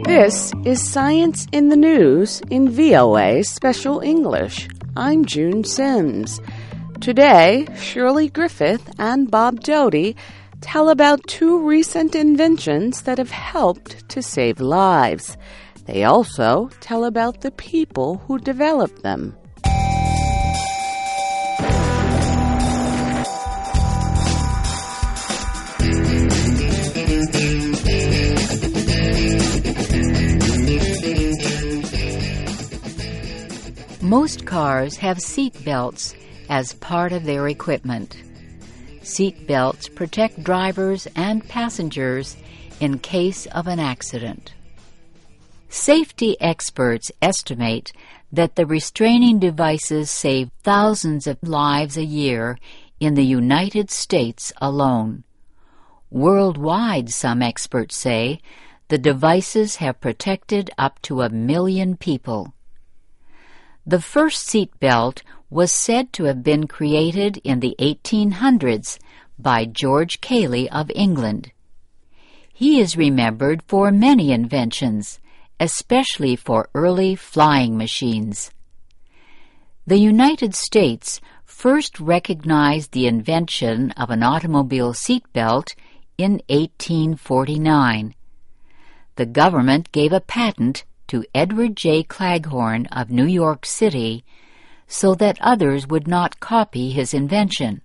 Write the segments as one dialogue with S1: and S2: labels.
S1: This is Science in the News in VOA Special English. I'm June Sims. Today, Shirley Griffith and Bob Doty tell about two recent inventions that have helped to save lives. They also tell about the people who developed them.
S2: Most cars have seat belts as part of their equipment. Seat belts protect drivers and passengers in case of an accident. Safety experts estimate that the restraining devices save thousands of lives a year in the United States alone. Worldwide, some experts say, the devices have protected up to 1 million people. The first seat belt was said to have been created in the 1800s by George Cayley of England. He is remembered for many inventions, especially for early flying machines. The United States first recognized the invention of an automobile seat belt in 1849. The government gave a patent to Edward J. Claghorn of New York City so that others would not copy his invention.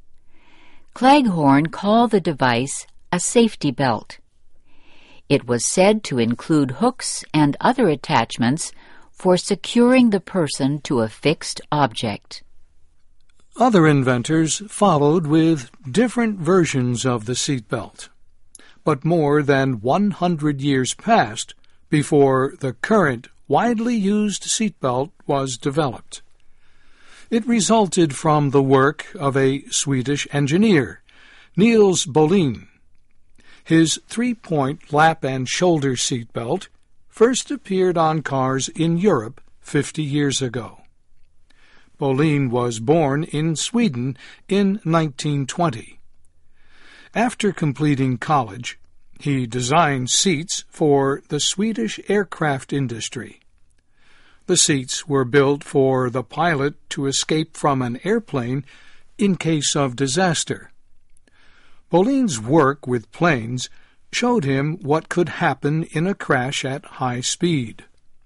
S2: Claghorn called the device a safety belt. It was said to include hooks and other attachments for securing the person to a fixed object.
S3: Other inventors followed with different versions of the seatbelt, but more than 100 years passed before the current widely used seatbelt was developed. It resulted from the work of a Swedish engineer, Niels Bohlin. His three-point lap and shoulder seatbelt first appeared on cars in Europe 50 years ago. Bohlin was born in Sweden in 1920. After completing college, he designed seats for the Swedish aircraft industry. The seats were built for the pilot to escape from an airplane in case of disaster. Bohlin's work with planes showed him what could happen in a crash at high speed.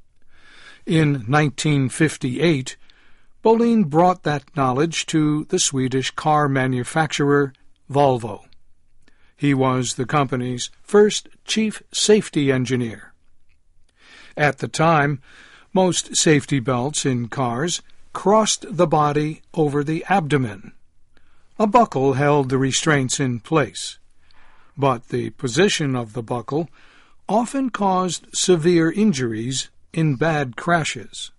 S3: In 1958, Bohlin brought that knowledge to the Swedish car manufacturer Volvo. He was the company's first chief safety engineer. At the time, most safety belts in cars crossed the body over the abdomen. A buckle held the restraints in place, but the position of the buckle often caused severe injuries in bad crashes.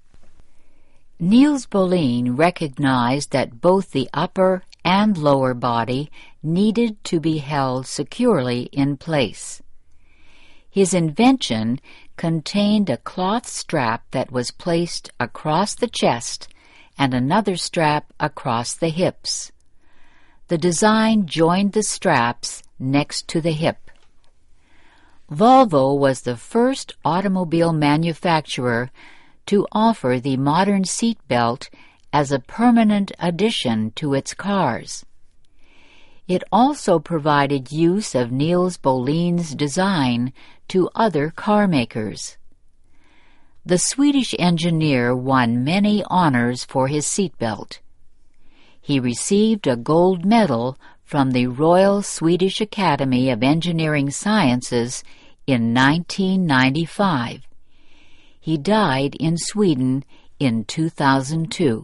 S2: Niels Bohlin recognized that both the upper and lower body needed to be held securely in place. His invention contained a cloth strap that was placed across the chest and another strap across the hips. The design joined the straps next to the hip. Volvo was the first automobile manufacturer to offer the modern seat belt as a permanent addition to its cars. It also provided use of Niels Bohlin's design to other car makers. The Swedish engineer won many honors for his seatbelt. He received a gold medal from the Royal Swedish Academy of Engineering Sciences in 1995. He died in Sweden in 2002.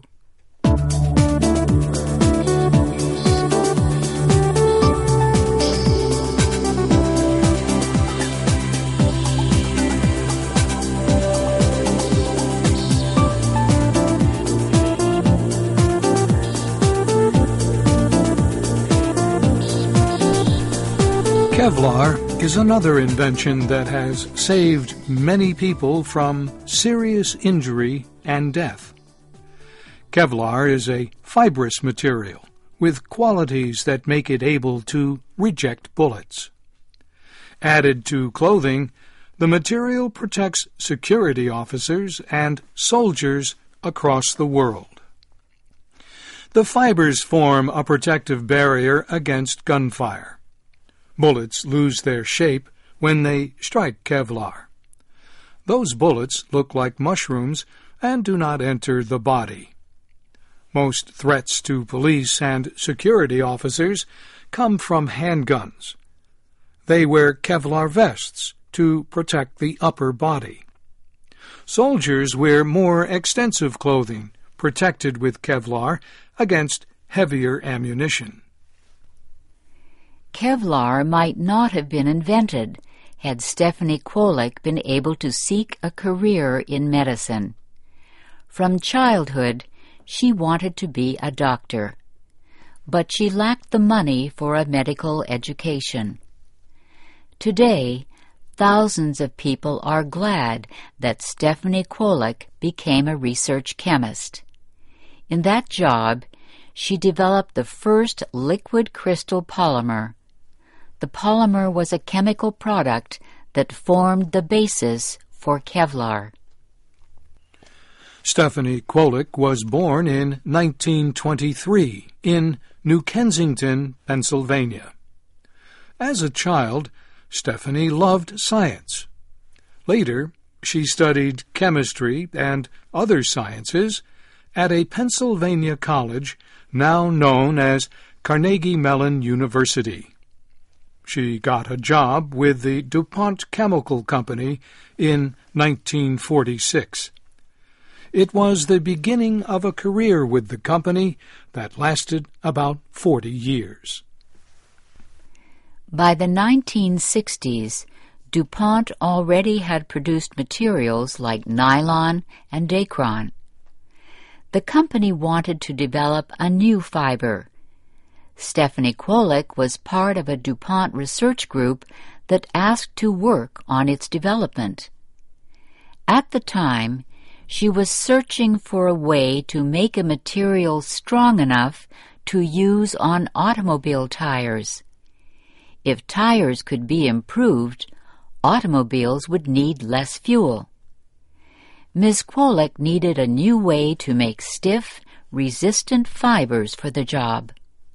S3: Kevlar is another invention that has saved many people from serious injury and death. Kevlar is a fibrous material with qualities that make it able to reject bullets. Added to clothing, The material protects security officers and soldiers across the world. The fibers form a protective barrier against gunfire. Bullets lose their shape when they strike Kevlar. Those bullets look like mushrooms and do not enter the body. Most threats to police and security officers come from handguns. They wear Kevlar vests to protect the upper body. Soldiers wear more extensive clothing, protected with Kevlar against heavier ammunition.
S2: Kevlar might not have been invented had Stephanie Kwolek been able to seek a career in medicine. From childhood, she wanted to be a doctor, but she lacked the money for a medical education. Today, thousands of people are glad that Stephanie Kwolek became a research chemist. In that job, she developed the first liquid crystal polymer. The polymer was a chemical product that formed the basis for Kevlar.
S3: Stephanie Kwolek was born in 1923 in New Kensington, Pennsylvania. As a child, Stephanie loved science. Later, she studied chemistry and other sciences at a Pennsylvania college now known as Carnegie Mellon University. She got a job with the DuPont Chemical Company in 1946. It was the beginning of a career with the company that lasted about 40 years.
S2: By the 1960s, DuPont already had produced materials like nylon and Dacron. The company wanted to develop a new fiber. Stephanie Kwolek was part of a DuPont research group that asked to work on its development. At the time, she was searching for a way to make a material strong enough to use on automobile tires. If tires could be improved, automobiles would need less fuel. Ms. Kwolek needed a new way to make stiff, resistant fibers for the job.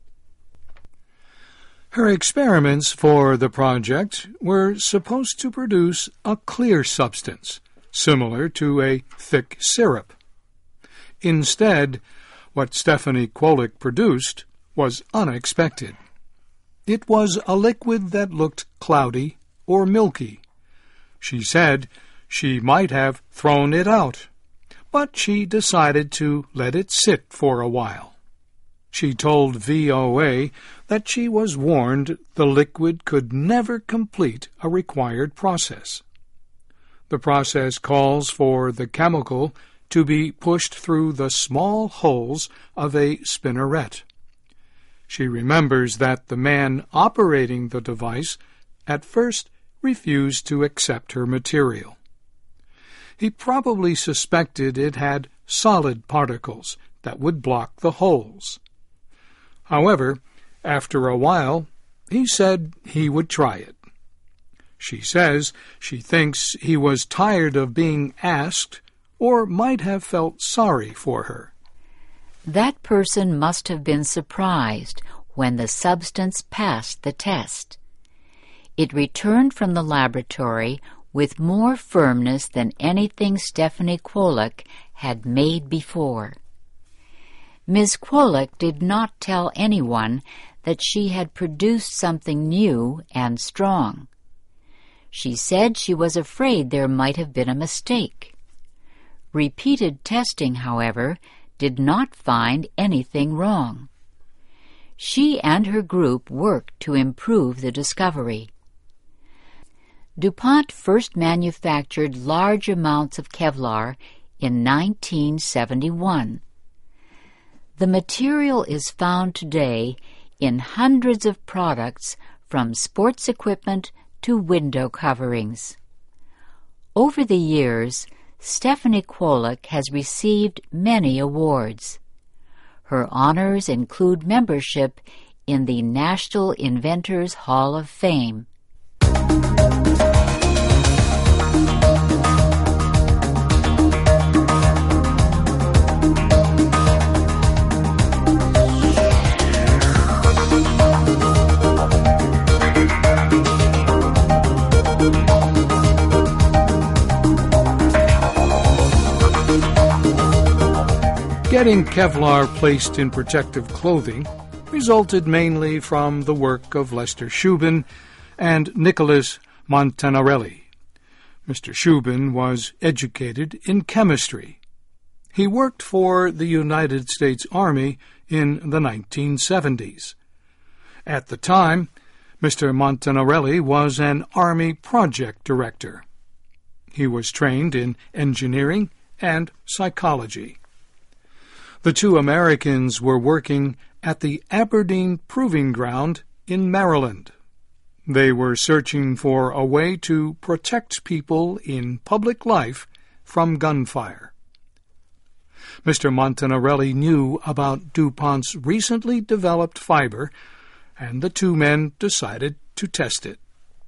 S3: Her experiments for the project were supposed to produce a clear substance, similar to a thick syrup. Instead, what Stephanie Kwolek produced was unexpected. It was a liquid that looked cloudy or milky. She said she might have thrown it out, but she decided to let it sit for a while. She told VOA that she was warned the liquid could never complete a required process. The process calls for the chemical to be pushed through the small holes of a spinneret. She remembers that the man operating the device at first refused to accept her material. He probably suspected it had solid particles that would block the holes. However, after a while, he said he would try it. She says she thinks he was tired of being asked or might have felt sorry for her.
S2: That person must have been surprised when the substance passed the test. It returned from the laboratory with more firmness than anything Stephanie Kwolek had made before. Ms. Kwolek did not tell anyone that she had produced something new and strong. She said she was afraid there might have been a mistake. Repeated testing, however, did not find anything wrong. She and her group worked to improve the discovery. DuPont first manufactured large amounts of Kevlar in 1971. The material is found today in hundreds of products from sports equipment to window coverings. Over the years, Stephanie Kwolek has received many awards. Her honors include membership in the National Inventors Hall of Fame.
S3: Getting Kevlar placed in protective clothing resulted mainly from the work of Lester Shubin and Nicholas Montanarelli. Mr. Shubin was educated in chemistry. He worked for the United States Army in the 1970s. At the time, Mr. Montanarelli was an Army project director. He was trained in engineering and psychology. The two Americans were working at the Aberdeen Proving Ground in Maryland. They were searching for a way to protect people in public life from gunfire. Mr. Montanarelli knew about DuPont's recently developed fiber, and the two men decided to test it.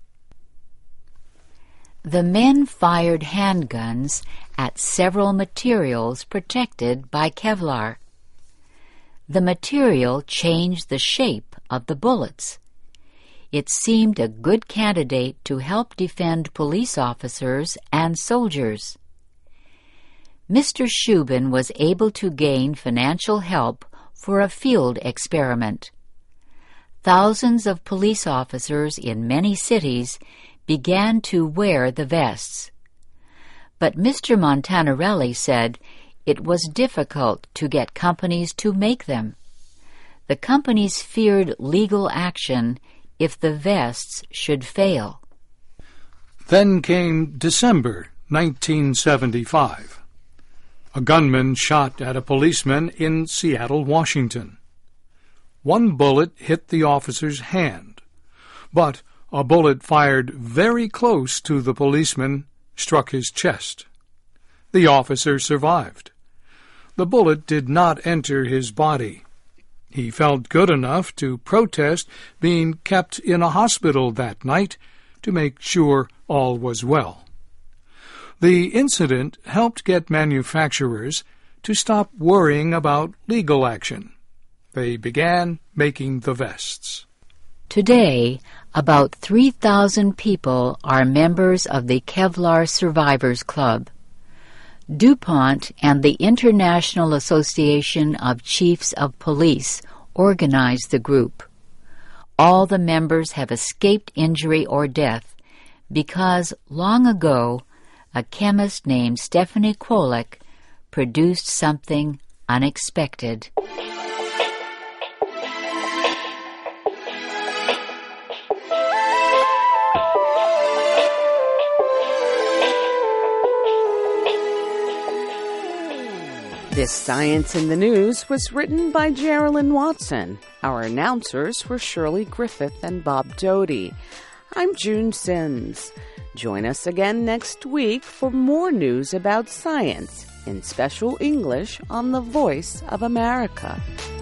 S2: The men fired handguns at several materials protected by Kevlar. The material changed the shape of the bullets. It seemed a good candidate to help defend police officers and soldiers. Mr. Shubin was able to gain financial help for a field experiment. Thousands of police officers in many cities began to wear the vests. But Mr. Montanarelli said it was difficult to get companies to make them. The companies feared legal action if the vests should fail.
S3: Then came December 1975. A gunman shot at a policeman in Seattle, Washington. One bullet hit the officer's hand, but a bullet fired very close to the policeman struck his chest. The officer survived. The bullet did not enter his body. He felt good enough to protest being kept in a hospital that night to make sure all was well. The incident helped get manufacturers to stop worrying about legal action. They began making the vests.
S2: Today, about 3,000 people are members of the Kevlar Survivors Club. DuPont and the International Association of Chiefs of Police organize the group. All the members have escaped injury or death because long ago a chemist named Stephanie Kwolek produced something unexpected.
S1: This Science in the News was written by Geraldine Watson. Our announcers were Shirley Griffith and Bob Doty. I'm June Sims. Join us again next week for more news about science in special English on the Voice of America.